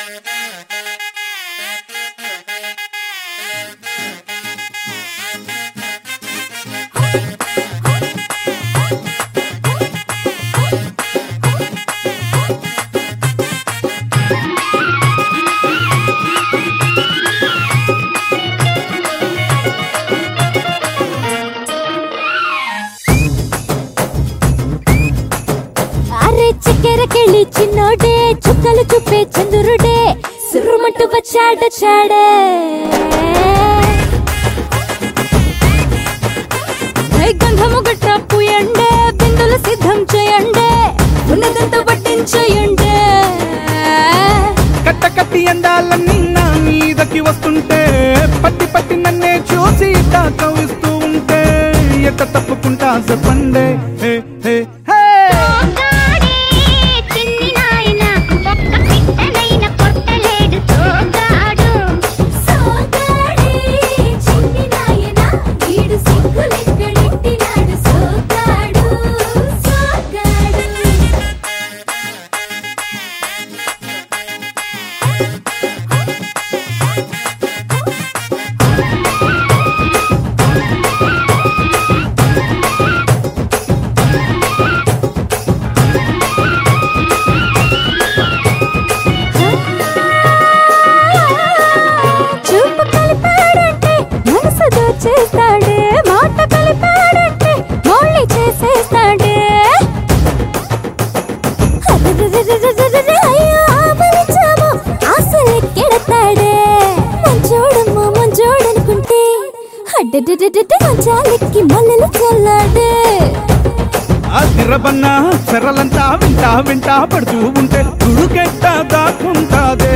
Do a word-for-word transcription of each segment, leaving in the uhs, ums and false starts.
చక్కెరకెళ్ళి చిన్నోడే చుక్కలు చూపే చంద్రుడే సురుమంటూ వచ్చాడ చాడే గంధము గట్ట పూయండే బిందులు సిద్ధం చేయండే ఉన్నదంతా పట్టించేయండే కట్ట కట్టి అందాలన్నీ నా మీదకి వస్తుంటే పట్టి పట్టి నన్నే చూసి కవిస్తూ ఉంటే ఎట్ట తప్పుకుంటా చెప్పండే హే హే హే చేస్తాడే మాట కలిపాడంటే మళ్ళీ చేసేస్తాడే అయ్యో ఆపలించాము ఆశలెక్కెడతాడే మంచోడమ్మా మంచోడనుకుంటే అడ్డడ్డడ్డ మంచాలెక్కి మల్లెలు చల్లాడే ఆ తిరబన్నా చెరలంతా వింటా వింటా పడుతూ ఉంటే తుడుకెట్ట దాక్కుంటాదే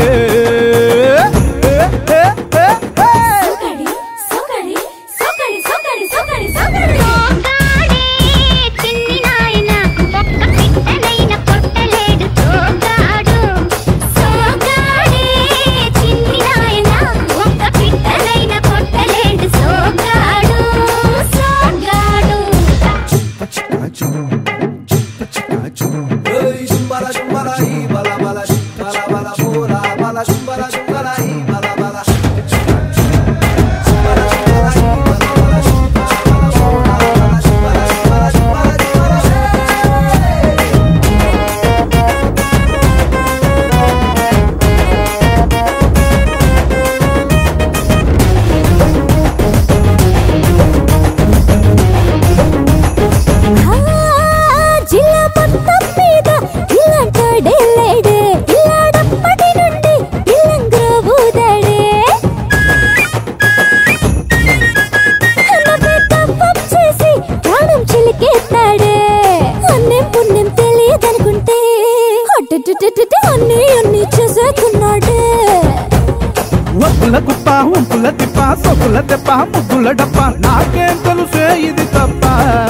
అన్ని అన్ని చేసేస్తున్నాడే ఒప్పుల గుప్ప ఉంపుల తిప్ప సొప్పుల దెబ్బ ముద్దుల డప్ప నాకేం తెలుసే ఇది తప్ప